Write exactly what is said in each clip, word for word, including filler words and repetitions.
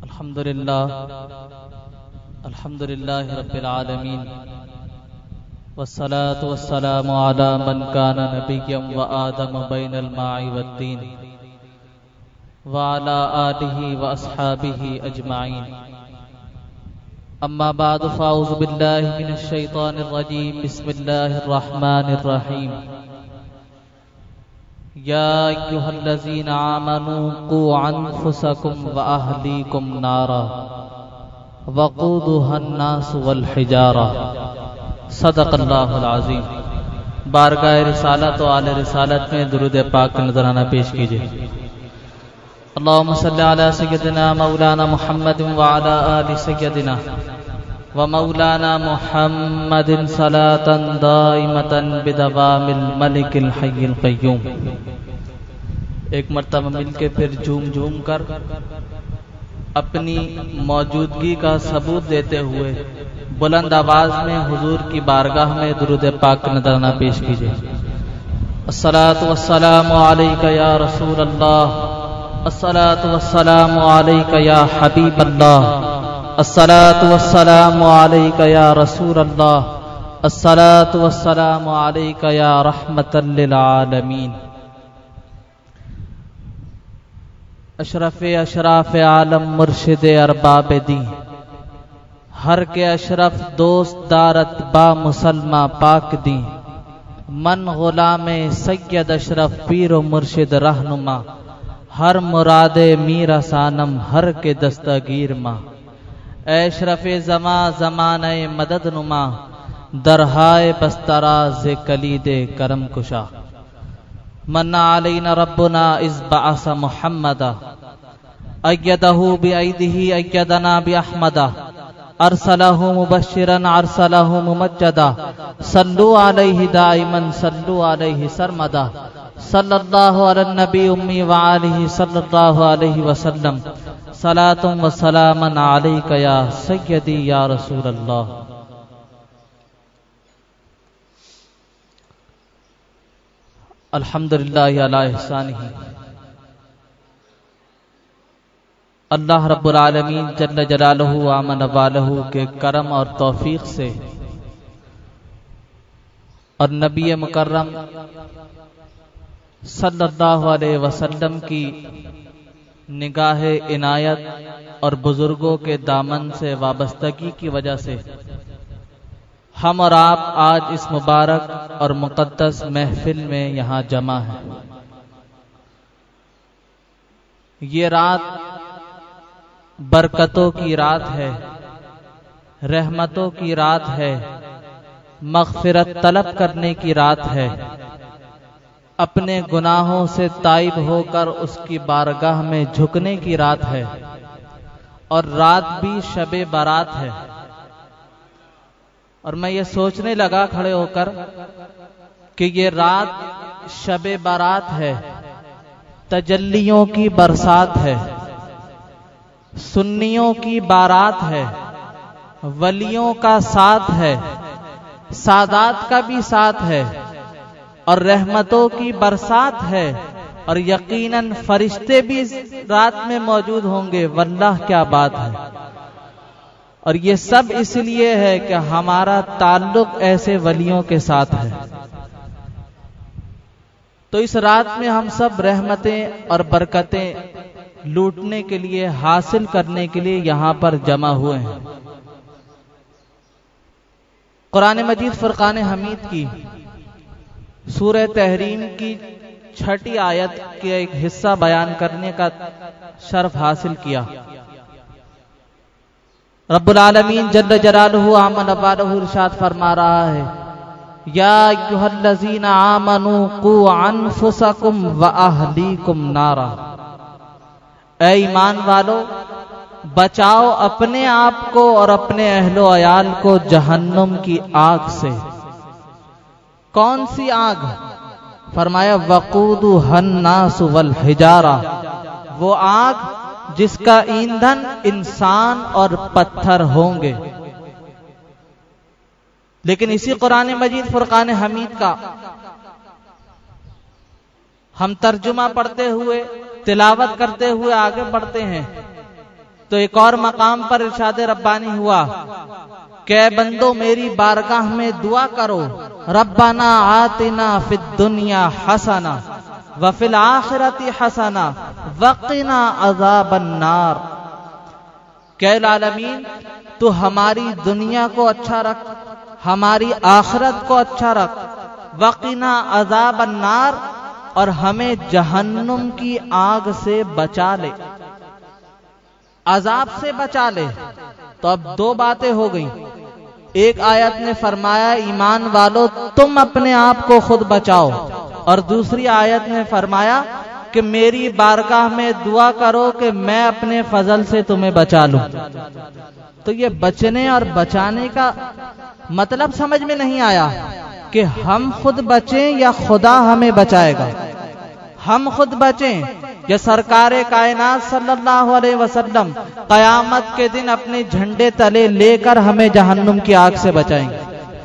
الحمد لله الحمد لله رب العالمين والصلاة والسلام على من كان نبيا وآدم بين الماء والدين وعلى آله وأصحابه أجمعين. أما بعد فأعوذ بالله من الشيطان الرجيم. بسم الله الرحمن الرحيم. يا أيها الذين آمنوا قوا أنفسكم وأهليكم نارا وقودها الناس والحجارة. صدق اللہ العظیم. بارگاہ رسالت و آل رسالت میں درود پاک نذرانہ پیش کیجیے. اللهم صل على سيدنا مولانا محمد وعلى آل سيدنا ومولانا محمد صلاة دائمة بدوام الملك الحي القيوم. ایک مرتبہ مل کے پھر جھوم جھوم کر اپنی موجودگی کا ثبوت دیتے ہوئے بلند آواز میں حضور کی بارگاہ میں درود پاک نذرانہ پیش کیجیے. الصلاۃ والسلام علیک یا رسول اللہ، الصلاۃ والسلام علیک یا حبیب اللہ، الصلاۃ والسلام علیک یا رسول اللہ، الصلاۃ والسلام علیک یا رحمۃ للعالمین. اشرف اشراف عالم مرشد ارباب دین، ہر کے اشرف دوست دارت با مسلمہ پاک دین، من غلام سید اشرف پیر و مرشد رہنما، ہر مراد میرا سانم ہر کے دستگیر ماں. اے اشرف زماں زمانہ مدد نما، درہائے بستراز کلید کرم کشا. من علینا ربنا اذ بعث محمدا، ایدہ بایدہ ایدنا باحمدہ، ارسلہ مبشرا ارسلہ ممجدا، صلو علیہ دائما صلو علیہ سرمدا. صلی اللہ علی النبی امی وآلہ صلی اللہ علیہ وسلم، صلاۃ و سلام علیک یا سیدی یا رسول اللہ. الحمدللہ علی احسانہ. اللہ رب العالمین جل جلالہ وعمن والہ کے کرم اور توفیق سے اور نبی مکرم صلی اللہ علیہ وسلم کی نگاہ عنایت اور بزرگوں کے دامن سے وابستگی کی وجہ سے ہم اور آپ آج اس مبارک اور مقدس محفل میں یہاں جمع ہیں. یہ رات برکتوں کی رات ہے، رحمتوں کی رات ہے، مغفرت طلب کرنے کی رات ہے، اپنے گناہوں سے تائب ہو کر اس کی بارگاہ میں جھکنے کی رات ہے، اور رات بھی شب برات ہے. اور میں یہ سوچنے لگا کھڑے ہو کر کہ یہ رات شب برات ہے، تجلیوں کی برسات ہے، سنیوں کی بارات ہے، ولیوں کا ساتھ ہے، سادات کا بھی ساتھ ہے، اور رحمتوں کی برسات ہے، اور یقیناً فرشتے بھی اس رات میں موجود ہوں گے. واللہ کیا بات ہے. اور یہ سب اس لیے ہے کہ ہمارا تعلق ایسے ولیوں کے ساتھ ہے. تو اس رات میں ہم سب رحمتیں اور برکتیں لوٹنے کے لیے، حاصل کرنے کے لیے یہاں پر جمع ہوئے ہیں. قرآن مجید فرقان حمید کی سورہ تحریم کی چھٹی آیت کے ایک حصہ بیان کرنے کا شرف حاصل کیا. رب العالمین جل جلالہ عمن والہ ارشاد فرما رہا ہے، یا ایھا الذین آمنوا قوا انفسکم واہلیکم نارا. اے ایمان والو، بچاؤ اپنے آپ کو اور اپنے اہل و عیال کو جہنم کی آگ سے. کون سی آگ؟ فرمایا وقودها الناس والحجارہ، وہ آگ جس کا ایندھن انسان اور پتھر ہوں گے. لیکن اسی قرآن مجید فرقان حمید کا ہم ترجمہ پڑھتے ہوئے، تلاوت کرتے ہوئے آگے بڑھتے ہیں تو ایک اور مقام پر ارشاد ربانی ہوا کہ اے بندو میری بارگاہ میں دعا کرو، ربنا آتنا فی الدنیا حسنہ وفی الآخرۃ حسنہ وقنا عذاب النار، کہ العالمین تو ہماری دنیا کو اچھا رکھ، ہماری آخرت کو اچھا رکھ، وقنا عذاب النار، اور ہمیں جہنم کی آگ سے بچا لے، عذاب سے بچا لے۔ تو اب دو باتیں ہو گئیں، ایک آیت نے فرمایا ایمان والو تم اپنے آپ کو خود بچاؤ، اور دوسری آیت نے فرمایا کہ میری بارگاہ میں دعا کرو کہ میں اپنے فضل سے تمہیں بچا لوں۔ تو یہ بچنے اور بچانے کا مطلب سمجھ میں نہیں آیا کہ ہم خود بچیں یا خدا ہمیں بچائے گا، ہم خود بچیں یا سرکار کائنات صلی اللہ علیہ وسلم قیامت کے دن اپنے جھنڈے تلے لے کر ہمیں جہنم کی آگ سے بچائیں گے۔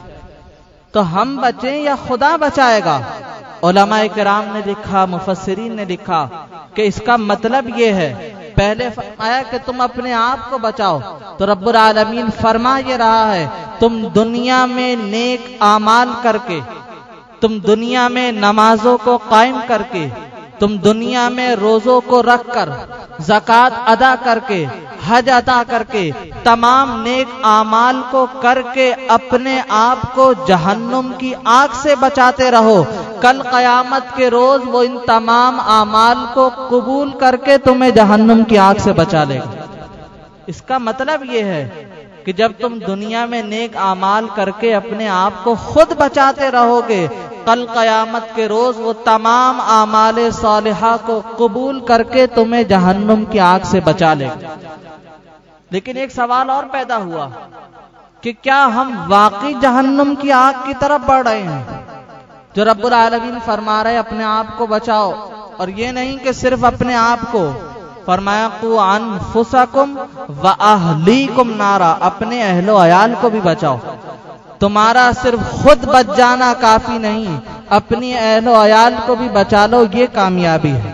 تو ہم بچیں یا خدا بچائے گا؟ علماء کرام نے لکھا، مفسرین نے لکھا کہ اس کا مطلب یہ ہے، پہلے فرمایا کہ تم اپنے آپ کو بچاؤ، تو رب العالمین فرما یہ رہا ہے تم دنیا میں نیک اعمال کر کے، تم دنیا میں نمازوں کو قائم کر کے، تم دنیا میں روزوں کو رکھ کر، زکوٰۃ ادا کر کے، حج ادا کر کے، تمام نیک اعمال کو کر کے اپنے آپ کو جہنم کی آگ سے بچاتے رہو، کل قیامت کے روز وہ ان تمام اعمال کو قبول کر کے تمہیں جہنم کی آگ سے بچا لے گا۔ اس کا مطلب یہ ہے کہ جب تم دنیا میں نیک اعمال کر کے اپنے آپ کو خود بچاتے رہو گے، کل قیامت کے روز وہ تمام اعمال صالحہ کو قبول کر کے تمہیں جہنم کی آگ سے بچا لے گا۔ لیکن ایک سوال اور پیدا ہوا کہ کیا ہم واقعی جہنم کی آگ کی طرف بڑھ رہے ہیں؟ جو رب العالمین فرما رہے اپنے آپ کو بچاؤ، اور یہ نہیں کہ صرف اپنے آپ کو، فرمایا قوا انفسکم واہلیکم نارا، اپنے اہل و عیال کو بھی بچاؤ۔ تمہارا صرف خود بچ جانا کافی نہیں، اپنی اہل و عیال کو بھی بچا لو، یہ کامیابی ہے،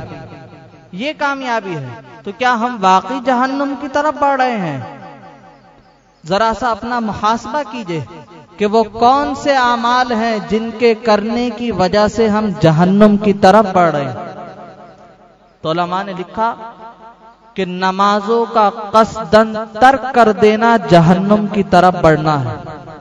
یہ کامیابی ہے۔ تو کیا ہم واقعی جہنم کی طرف بڑھ رہے ہیں؟ ذرا سا اپنا محاسبہ کیجئے کہ وہ کون سے اعمال ہیں جن کے کرنے کی وجہ سے ہم جہنم کی طرف بڑھ رہے ہیں۔ تو علماء نے لکھا کہ نمازوں کا قصداً ترک کر دینا جہنم کی طرف بڑھنا ہے،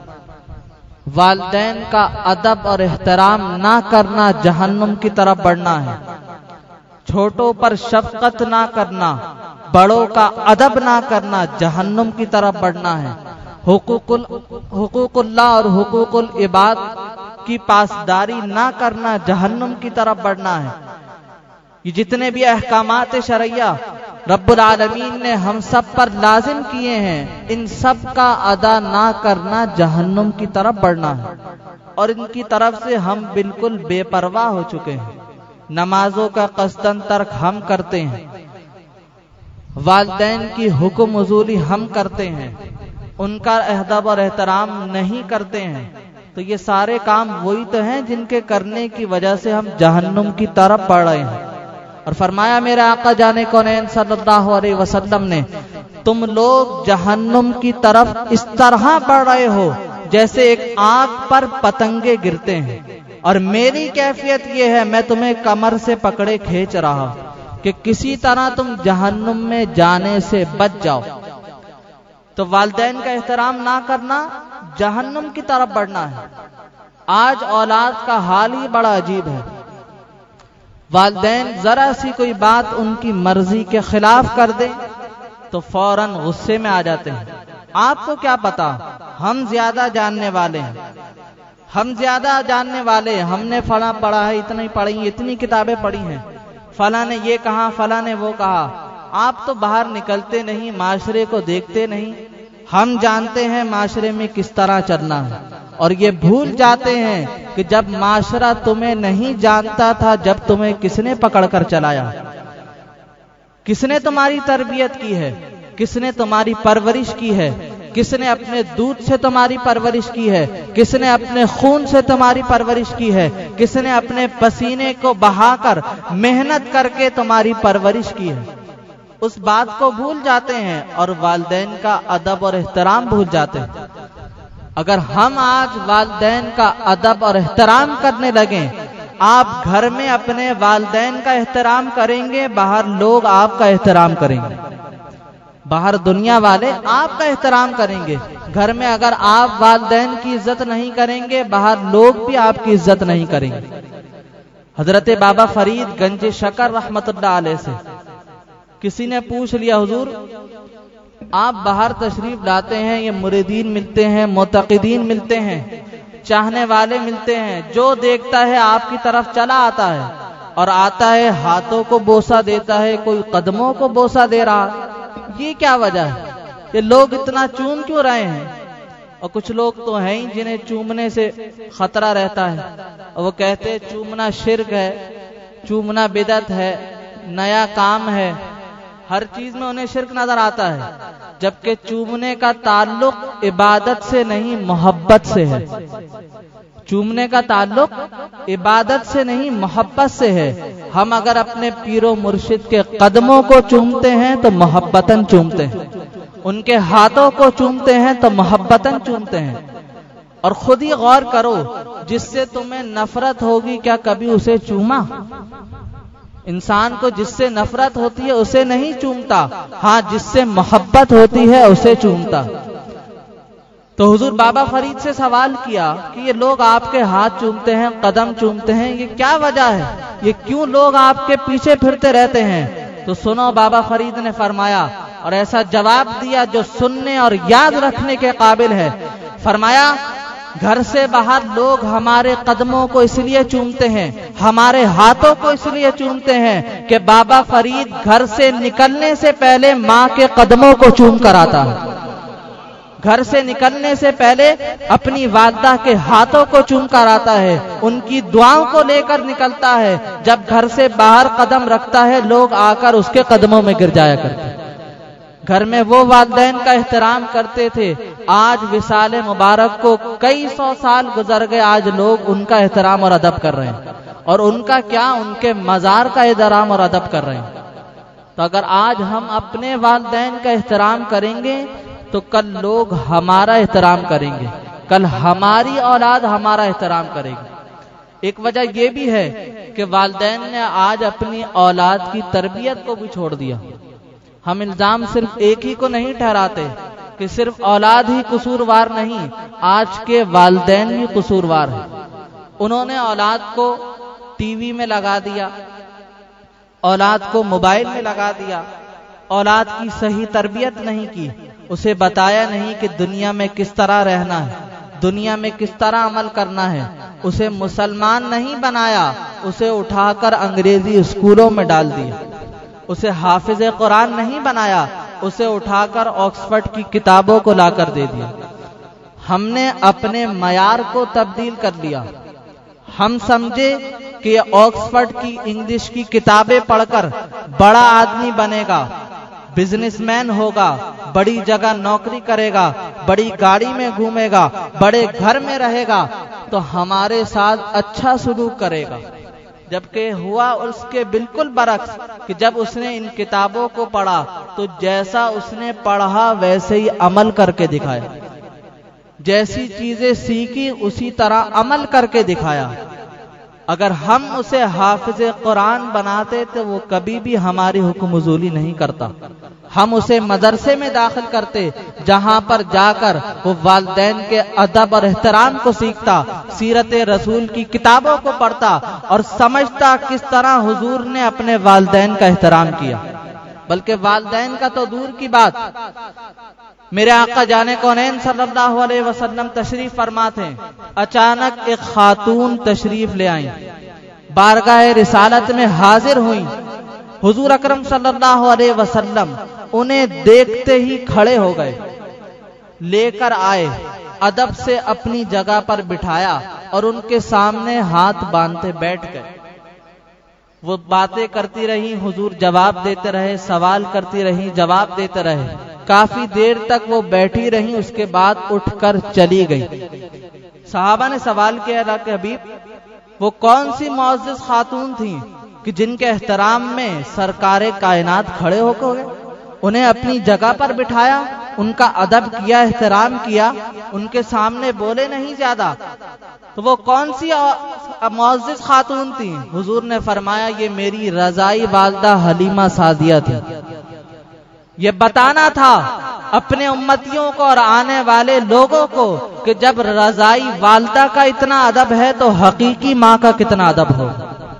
والدین کا ادب اور احترام نہ کرنا جہنم کی طرف بڑھنا ہے، چھوٹوں پر شفقت نہ کرنا، بڑوں کا ادب نہ کرنا جہنم کی طرف بڑھنا ہے، حقوق حقوق اللہ اور حقوق العباد کی پاسداری نہ کرنا جہنم کی طرف بڑھنا ہے۔ یہ جتنے بھی احکامات شرعیہ رب العالمین نے ہم سب پر لازم کیے ہیں، ان سب کا ادا نہ کرنا جہنم کی طرف بڑھنا ہے، اور ان کی طرف سے ہم بالکل بے پرواہ ہو چکے ہیں۔ نمازوں کا قصداً ترک ہم کرتے ہیں، والدین کی حکم عزولی ہم کرتے ہیں، ان کا ادب اور احترام نہیں کرتے ہیں۔ تو یہ سارے کام وہی تو ہیں جن کے کرنے کی وجہ سے ہم جہنم کی طرف بڑھ رہے ہیں۔ اور فرمایا میرے آقا جانے کونین صلی اللہ علیہ وسلم نے، تم لوگ جہنم کی طرف اس طرح بڑھ رہے ہو جیسے ایک آگ پر پتنگے گرتے ہیں، اور میری کیفیت یہ ہے میں تمہیں کمر سے پکڑے کھینچ رہا کہ کسی طرح تم جہنم میں جانے سے بچ جاؤ۔ تو والدین کا احترام نہ کرنا جہنم کی طرف بڑھنا ہے۔ آج اولاد کا حال ہی بڑا عجیب ہے، والدین ذرا سی کوئی بات ان کی مرضی کے خلاف کر دیں تو فوراً غصے میں آ جاتے ہیں۔ آپ کو کیا پتا، ہم زیادہ جاننے والے ہیں، ہم زیادہ جاننے والے ہیں، ہم نے فلاں پڑھا ہے، اتنی پڑھی، اتنی کتابیں پڑھی ہیں، فلاں نے یہ کہا، فلاں نے وہ کہا۔ آپ تو باہر نکلتے نہیں، معاشرے کو دیکھتے نہیں۔ ہم جانتے ہیں معاشرے میں کس طرح چلنا ہے، اور یہ بھول جاتے ہیں کہ جب معاشرہ تمہیں نہیں جانتا تھا، جب تمہیں کس نے پکڑ کر چلایا، کس نے تمہاری تربیت کی ہے، کس نے تمہاری پرورش کی ہے، کس نے اپنے دودھ سے تمہاری پرورش کی ہے، کس نے اپنے خون سے تمہاری پرورش کی ہے، کس نے اپنے پسینے کو بہا کر محنت کر کے تمہاری پرورش کی ہے۔ اس بات کو بھول جاتے ہیں اور والدین کا ادب اور احترام بھول جاتے ہیں۔ اگر ہم آج والدین کا ادب اور احترام کرنے لگیں، آپ گھر میں اپنے والدین کا احترام کریں گے، باہر لوگ آپ کا احترام کریں گے، باہر دنیا والے آپ کا احترام کریں گے۔ گھر میں اگر آپ والدین کی عزت نہیں کریں گے، باہر لوگ بھی آپ کی عزت نہیں کریں گے۔ حضرت بابا فرید گنج شکر رحمت اللہ علیہ سے کسی نے پوچھ لیا، حضور آپ باہر تشریف لاتے ہیں، یہ مریدین ملتے ہیں، معتقدین ملتے ہیں، چاہنے والے ملتے ہیں، جو دیکھتا ہے آپ کی طرف چلا آتا ہے، اور آتا ہے ہاتھوں کو بوسہ دیتا ہے، کوئی قدموں کو بوسہ دے رہا، یہ کیا وجہ ہے؟ یہ لوگ اتنا چوم کیوں رہے ہیں؟ اور کچھ لوگ تو ہیں ہی جنہیں چومنے سے خطرہ رہتا ہے، اور وہ کہتے ہیں چومنا شرک ہے، چومنا بدعت ہے، نیا کام ہے، ہر چیز میں انہیں شرک نظر آتا ہے، جبکہ چومنے کا تعلق عبادت سے نہیں محبت سے ہے۔ چومنے کا تعلق عبادت سے نہیں محبت سے ہے۔ ہم اگر اپنے پیر و مرشد کے قدموں کو چومتے ہیں تو محبتاً چومتے ہیں، ان کے ہاتھوں کو چومتے ہیں تو محبتاً چومتے ہیں۔ اور خود ہی غور کرو، جس سے تمہیں نفرت ہوگی کیا کبھی اسے چوما؟ انسان کو جس سے نفرت ہوتی ہے اسے نہیں چومتا، ہاں جس سے محبت ہوتی ہے اسے چومتا۔ تو حضور بابا فرید سے سوال کیا کہ یہ لوگ آپ کے ہاتھ چومتے ہیں، قدم چومتے ہیں، یہ کیا وجہ ہے؟ یہ کیوں لوگ آپ کے پیچھے پھرتے رہتے ہیں؟ تو سنو، بابا فرید نے فرمایا اور ایسا جواب دیا جو سننے اور یاد رکھنے کے قابل ہے۔ فرمایا گھر سے باہر لوگ ہمارے قدموں کو اس لیے چومتے ہیں، ہمارے ہاتھوں کو اس لیے چومتے ہیں کہ بابا فرید گھر سے نکلنے سے پہلے ماں کے قدموں کو چوم کر آتا ہے، گھر سے نکلنے سے پہلے اپنی والدہ کے ہاتھوں کو چوم کر آتا ہے، ان کی دعاؤں کو لے کر نکلتا ہے۔ جب گھر سے باہر قدم رکھتا ہے لوگ آ کر اس کے قدموں میں گر جایا کرتے ہیں۔ گھر میں وہ والدین کا احترام کرتے تھے، آج وصال مبارک کو کئی سو سال گزر گئے، آج لوگ ان کا احترام اور ادب کر رہے ہیں، اور ان کا کیا، ان کے مزار کا احترام اور ادب کر رہے ہیں۔ تو اگر آج ہم اپنے والدین کا احترام کریں گے تو کل لوگ ہمارا احترام کریں گے، کل ہماری اولاد ہمارا احترام کرے گی۔ ایک وجہ یہ بھی ہے کہ والدین نے آج اپنی اولاد کی تربیت کو بھی چھوڑ دیا۔ ہم الزام صرف ایک ہی کو نہیں ٹھہراتے کہ صرف اولاد ہی قصوروار نہیں، آج کے والدین بھی قصوروار ہیں۔ انہوں نے اولاد کو ٹی وی میں لگا دیا، اولاد کو موبائل میں لگا دیا، اولاد کی صحیح تربیت نہیں کی، اسے بتایا نہیں کہ دنیا میں کس طرح رہنا ہے، دنیا میں کس طرح عمل کرنا ہے، اسے مسلمان نہیں بنایا، اسے اٹھا کر انگریزی اسکولوں میں ڈال دیا، اسے حافظ قرآن نہیں بنایا، اسے اٹھا کر آکسفورڈ کی کتابوں کو لا کر دے دیا۔ ہم نے اپنے معیار کو تبدیل کر لیا، ہم سمجھے کہ آکسفورڈ کی انگلش کی کتابیں پڑھ کر بڑا آدمی بنے گا، بزنس مین ہوگا، بڑی جگہ نوکری کرے گا، بڑی گاڑی میں گھومے گا، بڑے گھر میں رہے گا تو ہمارے ساتھ اچھا سلوک کرے گا، جبکہ ہوا اس کے بالکل برعکس کہ جب اس نے ان کتابوں کو پڑھا تو جیسا اس نے پڑھا ویسے ہی عمل کر کے دکھایا، جیسی چیزیں سیکھی اسی طرح عمل کر کے دکھایا۔ اگر ہم اسے حافظ قرآن بناتے تو وہ کبھی بھی ہماری حکم عزولی نہیں کرتا، ہم اسے مدرسے میں داخل کرتے جہاں پر جا کر وہ والدین کے ادب اور احترام کو سیکھتا، سیرت رسول کی کتابوں کو پڑھتا اور سمجھتا کس طرح حضور نے اپنے والدین کا احترام کیا۔ بلکہ والدین کا تو دور کی بات، میرے آقا جانے کونین صلی اللہ علیہ وسلم تشریف فرما تھے، اچانک ایک خاتون تشریف لے آئیں، بارگاہ رسالت میں حاضر ہوئیں، حضور اکرم صلی اللہ علیہ وسلم انہیں دیکھتے ہی کھڑے ہو گئے، لے کر آئے، ادب سے اپنی جگہ پر بٹھایا اور ان کے سامنے ہاتھ باندھتے بیٹھ گئے۔ وہ باتیں کرتی رہی، حضور جواب دیتے رہے، سوال کرتی رہی، جواب دیتے رہے، کافی دیر تک وہ بیٹھی رہی، اس کے بعد اٹھ کر چلی گئی۔ صحابہ نے سوال کیا، اللہ کے حبیب وہ کون سی معزز خاتون تھیں کہ جن کے احترام میں سرکار کائنات کھڑے ہو گئے، انہیں اپنی جگہ پر بٹھایا، ان کا ادب کیا، احترام کیا، ان کے سامنے بولے نہیں زیادہ. تو وہ کون سی معزز خاتون تھی؟ حضور نے فرمایا یہ میری رضائی والدہ حلیمہ سعدیہ تھی. یہ بتانا تھا اپنے امتیوں کو اور آنے والے لوگوں کو کہ جب رضائی والدہ کا اتنا ادب ہے تو حقیقی ماں کا کتنا ادب ہو.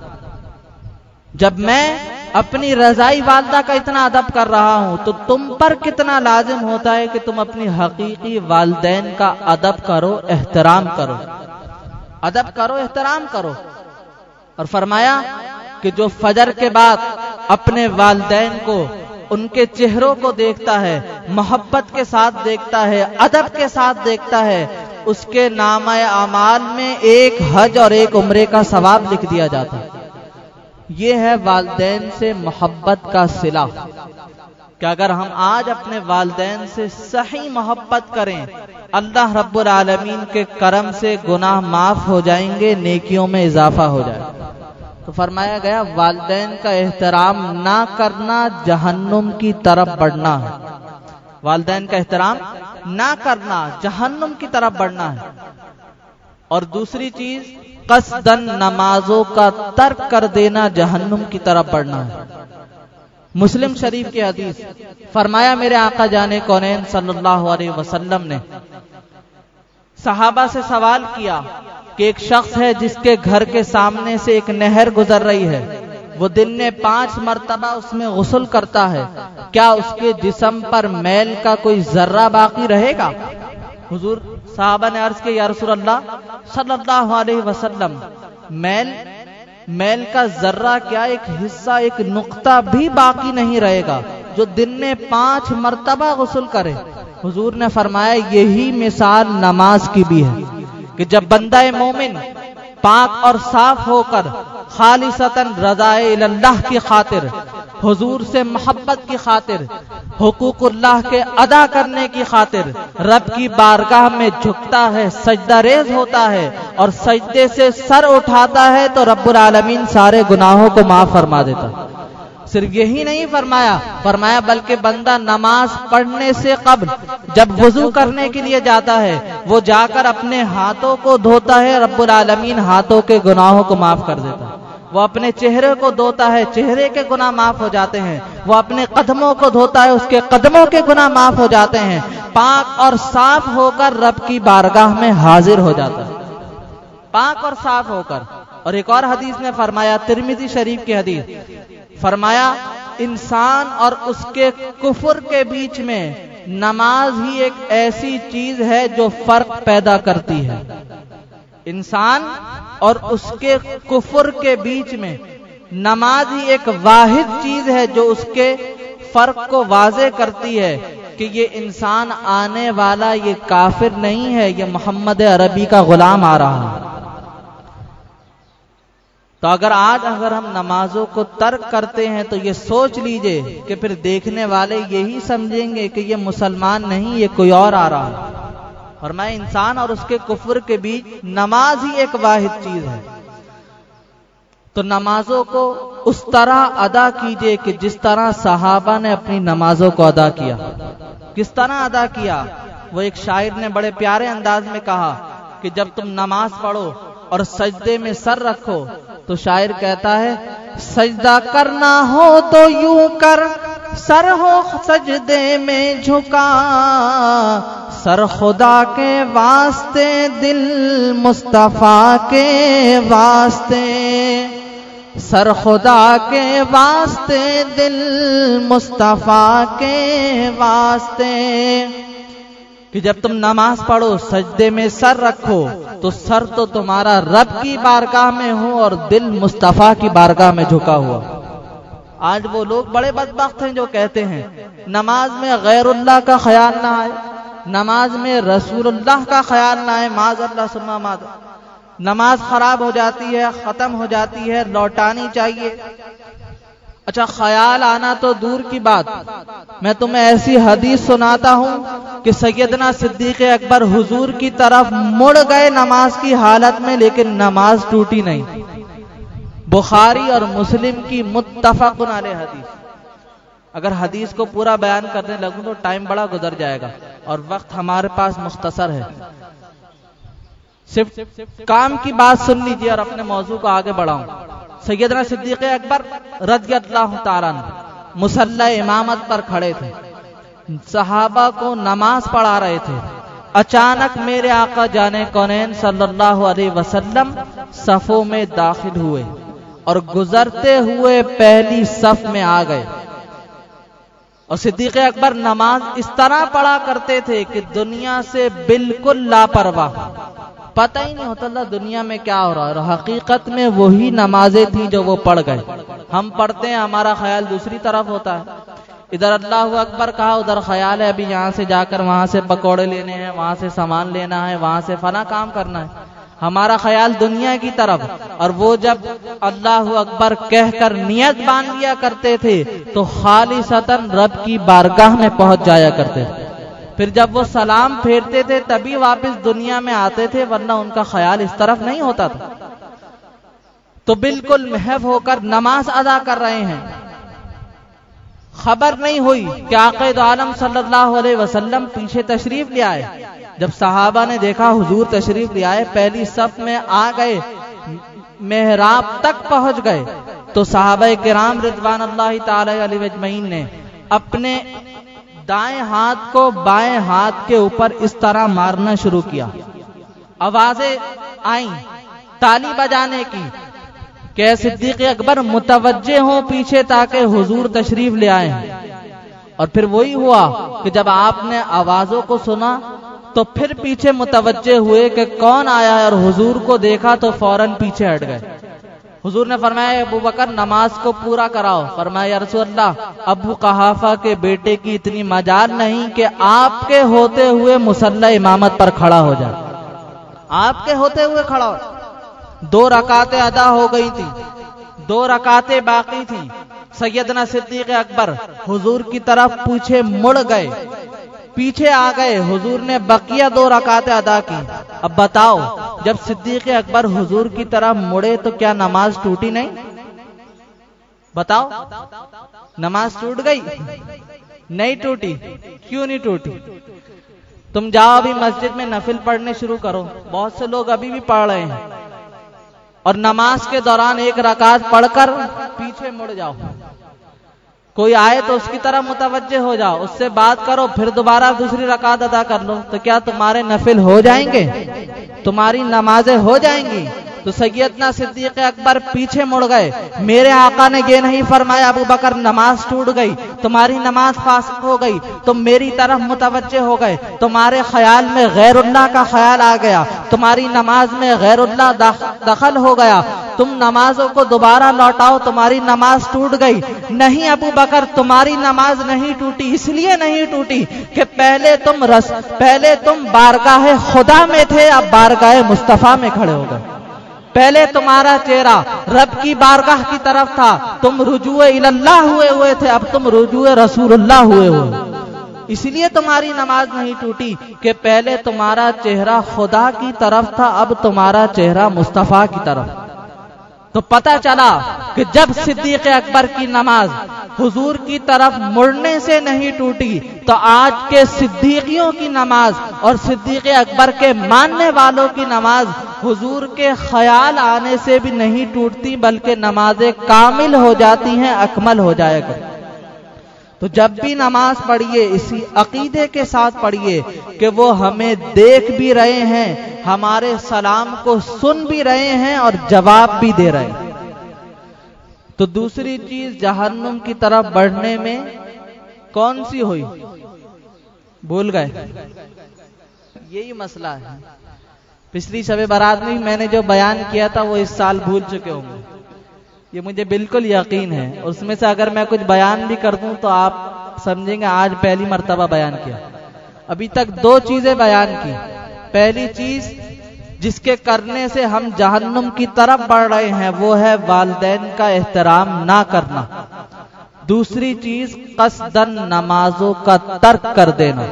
جب میں اپنی رضائی والدہ کا اتنا ادب کر رہا ہوں تو تم پر کتنا لازم ہوتا ہے کہ تم اپنی حقیقی والدین کا ادب کرو، احترام کرو. ادب کرو، احترام کرو. اور فرمایا کہ جو فجر کے بعد اپنے والدین کو، ان کے چہروں کو دیکھتا ہے، محبت کے ساتھ دیکھتا ہے، ادب کے ساتھ دیکھتا ہے، اس کے نامہ اعمال میں ایک حج اور ایک عمرے کا ثواب لکھ دیا جاتا ہے. یہ ہے والدین سے محبت کا صلہ کہ اگر ہم آج اپنے والدین سے صحیح محبت کریں، اللہ رب العالمین کے کرم سے گناہ معاف ہو جائیں گے، نیکیوں میں اضافہ ہو جائے. تو فرمایا گیا والدین کا احترام نہ کرنا جہنم کی طرف بڑھنا ہے. والدین کا احترام نہ کرنا جہنم کی طرف بڑھنا ہے. اور دوسری چیز قصدن نمازوں کا ترک کر دینا جہنم کی طرف بڑھنا ہے. مسلم شریف کی حدیث فرمایا میرے آقا جان کونین صلی اللہ علیہ وسلم نے صحابہ سے سوال کیا کہ ایک شخص ہے جس کے گھر کے سامنے سے ایک نہر گزر رہی ہے، وہ دن میں پانچ مرتبہ اس میں غسل کرتا ہے، کیا اس کے جسم پر میل کا کوئی ذرہ باقی رہے گا؟ حضور صحابہ نے عرض کیا یا رسول اللہ صلی اللہ علیہ وسلم، میل میل کا ذرہ کیا، ایک حصہ، ایک نقطہ بھی باقی نہیں رہے گا جو دن میں پانچ مرتبہ غسل کرے. حضور نے فرمایا یہی مثال نماز کی بھی ہے کہ جب بندہ مومن پاک اور صاف ہو کر خالصتاً رضائے اللہ کی خاطر، حضور سے محبت کی خاطر، حقوق اللہ کے ادا کرنے کی خاطر رب کی بارگاہ میں جھکتا ہے، سجدہ ریز ہوتا ہے اور سجدے سے سر اٹھاتا ہے تو رب العالمین سارے گناہوں کو معاف فرما دیتا ہے. صرف یہی نہیں فرمایا فرمایا بلکہ بندہ نماز پڑھنے سے قبل جب وضو کرنے کے لیے جاتا ہے وہ جا کر اپنے ہاتھوں کو دھوتا ہے، رب العالمین ہاتھوں کے گناہوں کو معاف کر دیتا ہے. وہ اپنے چہرے کو دھوتا ہے، چہرے کے گناہ معاف ہو جاتے ہیں. وہ اپنے قدموں کو دھوتا ہے، اس کے قدموں کے گناہ معاف ہو جاتے ہیں. پاک اور صاف ہو کر رب کی بارگاہ میں حاضر ہو جاتا ہے، پاک اور صاف ہو کر. اور ایک اور حدیث نے فرمایا، ترمذی شریف کی حدیث، فرمایا انسان اور اس کے کفر کے بیچ میں نماز ہی ایک ایسی چیز ہے جو فرق پیدا کرتی ہے. انسان اور اس کے کفر کے بیچ میں نماز ہی ایک واحد چیز ہے جو اس کے فرق کو واضح کرتی ہے کہ یہ انسان آنے والا یہ کافر نہیں ہے، یہ محمد عربی کا غلام آ رہا ہے. تو اگر آج اگر ہم نمازوں کو ترک کرتے ہیں تو یہ سوچ لیجئے کہ پھر دیکھنے والے یہی سمجھیں گے کہ یہ مسلمان نہیں، یہ کوئی اور آ رہا ہے. اور میں انسان اور اس کے کفر کے بیچ نماز ہی ایک واحد چیز ہے. تو نمازوں کو اس طرح ادا کیجئے کہ جس طرح صحابہ نے اپنی نمازوں کو ادا کیا. کس طرح ادا کیا؟ وہ ایک شاعر نے بڑے پیارے انداز میں کہا کہ جب تم نماز پڑھو اور سجدے میں سر رکھو تو شاعر کہتا ہے سجدہ کرنا ہو تو یوں کر، سر ہو سجدے میں جھکا، سر خدا کے واسطے، دل مصطفیٰ کے واسطے، سر خدا کے واسطے، دل مصطفیٰ کے واسطے. کہ جب تم نماز پڑھو سجدے میں سر رکھو تو سر تو تمہارا رب کی بارگاہ میں ہو اور دل مصطفیٰ کی بارگاہ میں جھکا ہوا. آج وہ لوگ بڑے بدبخت ہیں جو کہتے ہیں نماز میں غیر اللہ کا خیال نہ آئے، نماز میں رسول اللہ کا خیال نہ آئے، معاذ اللہ ثم معاذ، نماز خراب ہو جاتی ہے، ختم ہو جاتی ہے، لوٹانی چاہیے. اچھا خیال آنا تو دور کی بات، میں تمہیں ایسی حدیث سناتا ہوں کہ سیدنا صدیق اکبر حضور کی طرف مڑ گئے نماز کی حالت میں لیکن نماز ٹوٹی نہیں. بخاری اور مسلم کی متفق علیہ حدیث. اگر حدیث کو پورا بیان کرنے لگوں تو ٹائم بڑا گزر جائے گا اور وقت ہمارے پاس مختصر ہے. صرف کام کی بات سن لیجیے اور اپنے موضوع کو آگے بڑھاؤں. سیدنا صدیق اکبر رضی اللہ تعالیٰ عنہ مصلی امامت پر کھڑے تھے، صحابہ کو نماز پڑھا رہے تھے. اچانک میرے آقا جانے کونین صلی اللہ علیہ وسلم صفوں میں داخل ہوئے اور گزرتے ہوئے پہلی صف میں آ گئے. اور صدیق اکبر نماز اس طرح پڑھا کرتے تھے کہ دنیا سے بالکل لاپرواہ، پتہ ہی نہیں ہوتا اللہ دنیا میں کیا ہو رہا ہے، اور حقیقت میں وہی نمازیں تھیں جو وہ پڑھ گئے. ہم پڑھتے ہیں ہمارا خیال دوسری طرف ہوتا ہے، ادھر اللہ اکبر کہا ادھر خیال ہے ابھی یہاں سے جا کر وہاں سے پکوڑے لینے ہیں، وہاں سے سامان لینا ہے، وہاں سے فلاں کام کرنا ہے. ہمارا خیال دنیا کی طرف. اور وہ جب اللہ اکبر کہہ کر نیت باندھ لیا کرتے تھے تو خالصتاً رب کی بارگاہ میں پہنچ جایا کرتے تھے. پھر جب وہ سلام پھیرتے تھے تبھی واپس دنیا میں آتے تھے، ورنہ ان کا خیال اس طرف نہیں ہوتا تھا. تو بالکل محو ہو کر نماز ادا کر رہے ہیں. خبر نہیں ہوئی کہ آقا دو عالم صلی اللہ علیہ وسلم پیچھے تشریف لے آئے. جب صحابہ نے دیکھا حضور تشریف لے آئے، پہلی صف میں آ گئے، محراب تک پہنچ گئے، تو صحابہ کرام رضوان اللہ تعالی علیہ اجمعین نے اپنے دائیں ہاتھ کو بائیں ہاتھ کے اوپر اس طرح مارنا شروع کیا. آوازیں آئیں تالی بجانے کی کہ صدیق اکبر متوجہ ہوں پیچھے تاکہ حضور تشریف لے آئے. اور پھر وہی ہوا کہ جب آپ نے آوازوں کو سنا تو پھر پیچھے متوجہ ہوئے کہ کون آیا ہے، اور حضور کو دیکھا تو فوراً پیچھے ہٹ گئے. حضور نے فرمایا ابو بکر نماز کو پورا کراؤ. فرمایا یا رسول اللہ ابو قحافہ کے بیٹے کی اتنی مجال نہیں کہ آپ کے ہوتے ہوئے مصلی امامت پر کھڑا ہو جائے. آپ کے ہوتے ہوئے کھڑا ہو. دو رکعتیں ادا ہو گئی تھی، دو رکعتیں باقی تھیں. سیدنا صدیق اکبر حضور کی طرف پیچھے مڑ گئے، پیچھے آ گئے. حضور نے بقیہ دو رکعتیں ادا کی. اب بتاؤ جب صدیق اکبر حضور کی طرف مڑے تو کیا نماز ٹوٹی نہیں؟ بتاؤ نماز ٹوٹ گئی؟ نہیں ٹوٹی. کیوں نہیں ٹوٹی؟ تم جاؤ ابھی مسجد میں نفل پڑھنے شروع کرو. بہت سے لوگ ابھی بھی پڑھ رہے ہیں، اور نماز کے دوران ایک رکعت پڑھ کر پیچھے مڑ جاؤ. کوئی آئے تو اس کی طرف متوجہ ہو جاؤ، اس سے بات کرو، پھر دوبارہ دوسری رکعت ادا کر لو. تو کیا تمہارے نفل ہو جائیں گے؟ تمہاری نمازیں ہو جائیں گی؟ تو سیدنا صدیق اکبر پیچھے مڑ گئے. میرے آقا نے یہ نہیں فرمایا ابو بکر نماز ٹوٹ گئی، تمہاری نماز فاسد ہو گئی، تم میری طرف متوجہ ہو گئے، تمہارے خیال میں غیر اللہ کا خیال آ گیا، تمہاری نماز میں غیر اللہ دخل ہو گیا، تم نمازوں کو دوبارہ لوٹاؤ، تمہاری نماز ٹوٹ گئی. نہیں ابو بکر تمہاری نماز نہیں ٹوٹی. اس لیے نہیں ٹوٹی کہ پہلے تم رس پہلے تم بارگاہ خدا میں تھے، اب بارگاہ مصطفیٰ میں کھڑے ہو گئے. پہلے تمہارا چہرہ رب کی بارگاہ کی طرف تھا، تم رجوع اللہ ہوئے ہوئے تھے، اب تم رجوع رسول اللہ ہوئے ہوئے. اس لیے تمہاری نماز نہیں ٹوٹی کہ پہلے تمہارا چہرہ خدا کی طرف تھا، اب تمہارا چہرہ مصطفیٰ کی طرف. تو پتہ چلا کہ جب صدیق اکبر کی نماز حضور کی طرف مڑنے سے نہیں ٹوٹی تو آج کے صدیقیوں کی نماز اور صدیق اکبر کے ماننے والوں کی نماز حضور کے خیال آنے سے بھی نہیں ٹوٹتی، بلکہ نمازیں کامل ہو جاتی ہیں، اکمل ہو جائے گا. تو جب بھی نماز پڑھیے اسی عقیدے کے ساتھ پڑھیے کہ وہ ہمیں دیکھ بھی رہے ہیں، ہمارے سلام کو سن بھی رہے ہیں اور جواب بھی دے رہے ہیں. تو دوسری چیز جہنم کی طرف بڑھنے میں کون سی ہوئی؟ بھول گئے؟ یہی مسئلہ ہے. پچھلی شب برات میں میں نے جو بیان کیا تھا وہ اس سال بھول چکے ہوں گے، یہ مجھے بالکل یقین ہے. اس میں سے اگر میں کچھ بیان بھی کر دوں تو آپ سمجھیں گے آج پہلی مرتبہ بیان کیا. ابھی تک دو چیزیں بیان کی. پہلی چیز جس کے کرنے سے ہم جہنم کی طرف بڑھ رہے ہیں وہ ہے والدین کا احترام نہ کرنا. دوسری چیز قصدن نمازوں کا ترک کر دینا.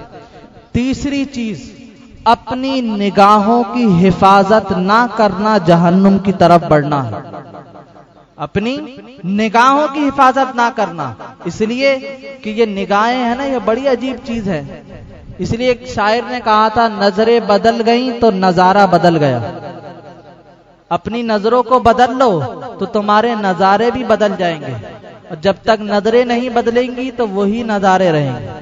تیسری چیز اپنی نگاہوں کی حفاظت نہ کرنا جہنم کی طرف بڑھنا ہے. اپنی نگاہوں کی حفاظت نہ کرنا، اس لیے کہ یہ نگاہیں ہیں نا، یہ بڑی عجیب چیز ہے. اس لیے ایک شاعر نے کہا تھا نظریں بدل گئیں تو نظارہ بدل گیا. اپنی نظروں کو بدل لو تو تمہارے نظارے بھی بدل جائیں گے، اور جب تک نظریں نہیں بدلیں گی تو وہی نظارے رہیں گے.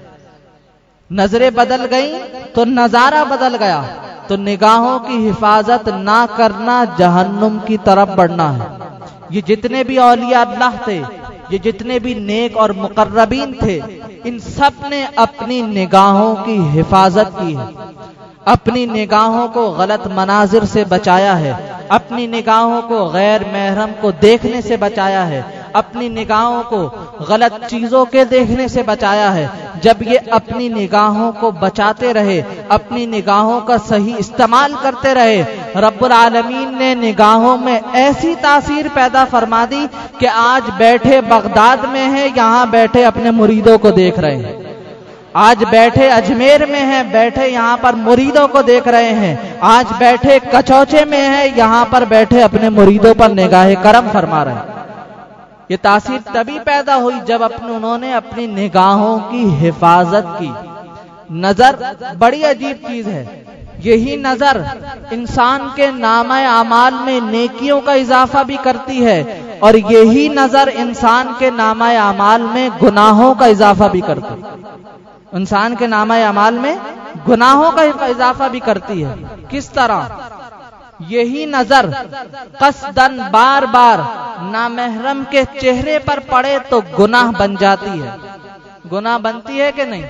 نظریں بدل گئیں تو نظارہ بدل گیا. تو نگاہوں کی حفاظت نہ کرنا جہنم کی طرف بڑھنا ہے. یہ جتنے بھی اولیاء اللہ تھے، یہ جتنے بھی نیک اور مقربین تھے، ان سب نے اپنی نگاہوں کی حفاظت کی ہے. اپنی نگاہوں کو غلط مناظر سے بچایا ہے، اپنی نگاہوں کو غیر محرم کو دیکھنے سے بچایا ہے، اپنی نگاہوں کو غلط چیزوں کے دیکھنے سے بچایا ہے. جب یہ اپنی نگاہوں کو بچاتے رہے، اپنی نگاہوں کا صحیح استعمال کرتے رہے، رب العالمین نے نگاہوں میں ایسی تاثیر پیدا فرما دی کہ آج بیٹھے بغداد میں ہیں، یہاں بیٹھے اپنے مریدوں کو دیکھ رہے ہیں. آج بیٹھے اجمیر میں ہیں، بیٹھے یہاں پر مریدوں کو دیکھ رہے ہیں. آج بیٹھے کچوچے میں ہیں، یہاں پر بیٹھے اپنے مریدوں پر نگاہ کرم فرما رہے ہیں. یہ تاثیر تبھی پیدا ہوئی جب اپنے انہوں نے اپنی نگاہوں کی حفاظت کی. نظر بڑی عجیب چیز ہے. یہی نظر انسان کے نامہ اعمال میں نیکیوں کا اضافہ بھی کرتی ہے، اور یہی نظر انسان کے نامہ اعمال میں گناہوں کا اضافہ بھی کرتی ہے. انسان کے نامہ اعمال میں گناہوں کا اضافہ بھی کرتی ہے. کس طرح؟ یہی نظر قصدن بار بار نامحرم کے چہرے پر پڑے تو گناہ بن جاتی ہے. گناہ بنتی ہے کہ نہیں؟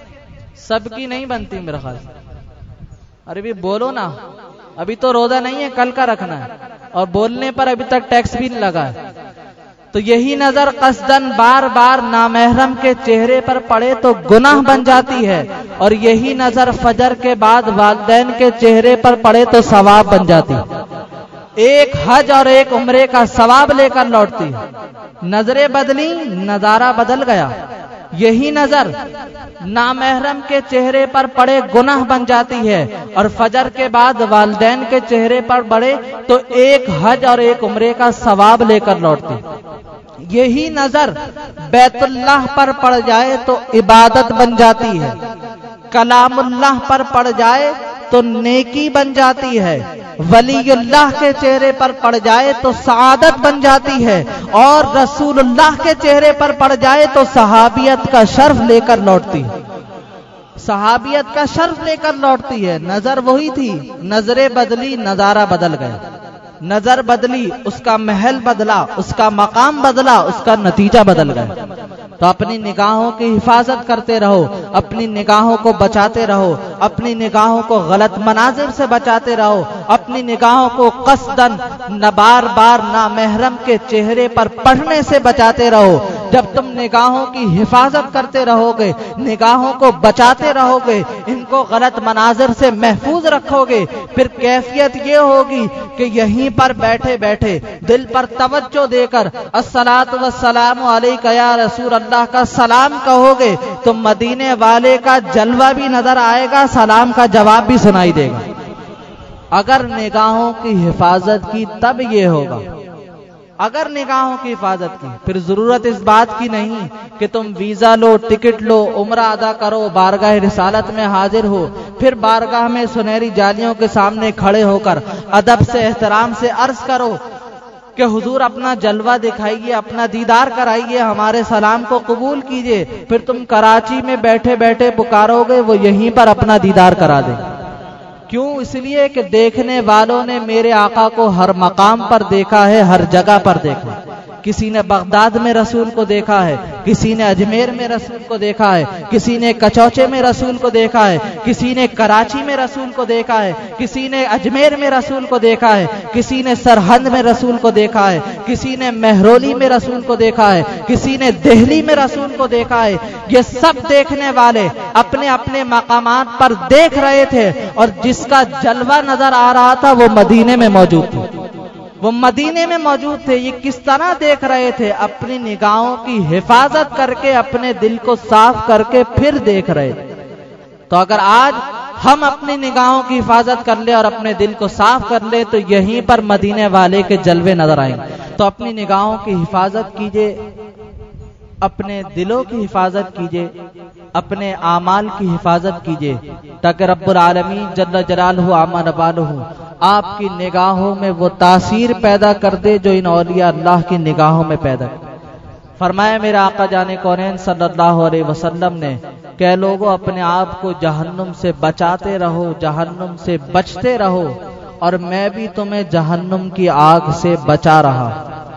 سب کی نہیں بنتی میرا خیال سے. ارے بھی بولو نا، ابھی تو روزہ نہیں ہے، کل کا رکھنا ہے، اور بولنے پر ابھی تک ٹیکس بھی نہیں لگا ہے. تو یہی نظر قصدن بار بار نامحرم کے چہرے پر پڑے تو گناہ بن جاتی ہے، اور یہی نظر فجر کے بعد والدین کے چہرے پر پڑے تو ثواب بن جاتی ہے. ایک حج اور ایک عمرے کا ثواب لے کر لوٹتی ہے. نظریں بدلی، نظارہ بدل گیا. یہی نظر نامحرم کے چہرے پر پڑے گناہ بن جاتی ہے، اور فجر کے بعد والدین کے چہرے پر پڑے تو ایک حج اور ایک عمرے کا ثواب لے کر لوٹتی. یہی نظر بیت اللہ پر پڑ جائے تو عبادت بن جاتی ہے، کلام اللہ پر پڑ جائے تو نیکی بن جاتی ہے، ولی اللہ کے چہرے پر پڑ جائے تو سعادت بن جاتی ہے، اور رسول اللہ کے چہرے پر پڑ جائے تو صحابیت کا شرف لے کر لوٹتی ہے. صحابیت کا شرف لے کر لوٹتی ہے. نظر وہی تھی، نظریں بدلی، نظارہ بدل گیا. نظر بدلی، اس کا محل بدلا، اس کا مقام بدلا، اس کا نتیجہ بدل گیا. تو اپنی نگاہوں کی حفاظت کرتے رہو، اپنی نگاہوں کو بچاتے رہو، اپنی نگاہوں کو غلط مناظر سے بچاتے رہو، اپنی نگاہوں کو قصدن نہ بار بار نامحرم کے چہرے پر پڑھنے سے بچاتے رہو. جب تم نگاہوں کی حفاظت کرتے رہو گے، نگاہوں کو بچاتے رہو گے، ان کو غلط مناظر سے محفوظ رکھو گے، پھر کیفیت یہ ہوگی کہ یہیں پر بیٹھے بیٹھے دل پر توجہ دے کر الصلاۃ والسلام علیک یا رسول اللہ کا سلام کہو گے تو مدینے والے کا جلوہ بھی نظر آئے گا، سلام کا جواب بھی سنائی دے گا. اگر نگاہوں کی حفاظت کی تب یہ ہوگا. اگر نگاہوں کی حفاظت کی، پھر ضرورت اس بات کی نہیں کہ تم ویزا لو، ٹکٹ لو، عمرہ ادا کرو، بارگاہ رسالت میں حاضر ہو، پھر بارگاہ میں سنہری جالیوں کے سامنے کھڑے ہو کر ادب سے احترام سے عرض کرو کہ حضور اپنا جلوہ دکھائیے، اپنا دیدار کرائیے، ہمارے سلام کو قبول کیجئے. پھر تم کراچی میں بیٹھے بیٹھے پکارو گے، وہ یہیں پر اپنا دیدار کرا دے. کیوں؟ اس لیے کہ دیکھنے والوں نے میرے آقا کو ہر مقام پر دیکھا ہے، ہر جگہ پر دیکھا. کسی نے بغداد میں رسول کو دیکھا ہے، کسی نے اجمیر میں رسول کو دیکھا ہے، کسی نے کچوچے میں رسول کو دیکھا ہے، کسی نے کراچی میں رسول کو دیکھا ہے، کسی نے اجمیر میں رسول کو دیکھا ہے، کسی نے سرہند میں رسول کو دیکھا ہے، کسی نے مہرولی میں رسول کو دیکھا ہے، کسی نے دہلی میں رسول کو دیکھا ہے. یہ سب دیکھنے والے اپنے اپنے مقامات پر دیکھ رہے تھے، اور جس کا جلوہ نظر آ رہا تھا وہ مدینے میں موجود تھا. وہ مدینے میں موجود تھے. یہ کس طرح دیکھ رہے تھے؟ اپنی نگاہوں کی حفاظت کر کے، اپنے دل کو صاف کر کے پھر دیکھ رہے تھے. تو اگر آج ہم اپنی نگاہوں کی حفاظت کر لیں اور اپنے دل کو صاف کر لیں تو یہیں پر مدینے والے کے جلوے نظر آئیں گے. تو اپنی نگاہوں کی حفاظت کیجیے، اپنے دلوں کی حفاظت کیجیے، اپنے اعمال کی حفاظت کیجیے، تاکہ رب العالمین جل جلالہ عما نوالہ آپ کی نگاہوں میں وہ تاثیر پیدا کر دے جو ان اولیاء اللہ کی نگاہوں میں پیدا کر۔ فرمایا میرے آقا جان کونین صلی اللہ علیہ وسلم نے کہ لوگوں اپنے آپ کو جہنم سے بچاتے رہو، جہنم سے بچتے رہو، اور میں بھی تمہیں جہنم کی آگ سے بچا رہا۔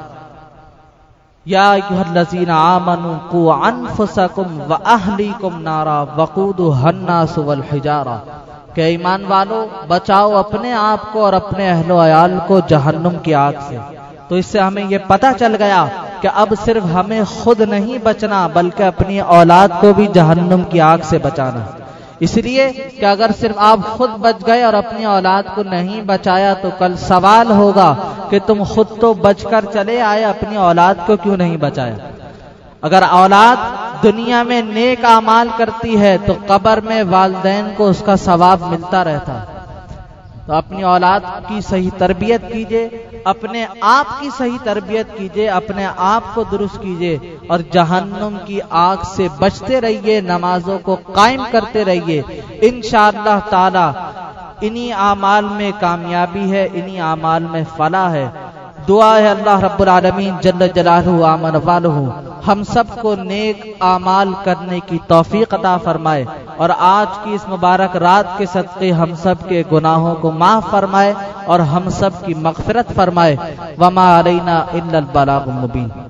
یا ایھا الذین آمنوا قوا انفسکم واہلیکم نارا وقودھا الناس والحجارہ، کہ ایمان والو بچاؤ اپنے آپ کو اور اپنے اہل و عیال کو جہنم کی آگ سے۔ تو اس سے ہمیں یہ پتہ چل گیا کہ اب صرف ہمیں خود نہیں بچنا بلکہ اپنی اولاد کو بھی جہنم کی آگ سے بچانا، اس لیے کہ اگر صرف آپ خود بچ گئے اور اپنی اولاد کو نہیں بچایا تو کل سوال ہوگا کہ تم خود تو بچ کر چلے آئے، اپنی اولاد کو کیوں نہیں بچایا۔ اگر اولاد دنیا میں نیک اعمال کرتی ہے تو قبر میں والدین کو اس کا ثواب ملتا رہتا۔ تو اپنی اولاد کی صحیح تربیت کیجیے، اپنے آپ کی صحیح تربیت کیجیے، اپنے آپ کو درست کیجیے، اور جہنم کی آگ سے بچتے رہیے، نمازوں کو قائم کرتے رہیے۔ انشاءاللہ تعالی انہی اعمال میں کامیابی ہے، انہی اعمال میں فلاح ہے۔ دعا ہے اللہ رب العالمین جل جلالہ عما نوالہ ہم سب کو نیک اعمال کرنے کی توفیق عطا فرمائے، اور آج کی اس مبارک رات کے صدقے ہم سب کے گناہوں کو معاف فرمائے اور ہم سب کی مغفرت فرمائے۔ وما علینا الا البلاغ المبین۔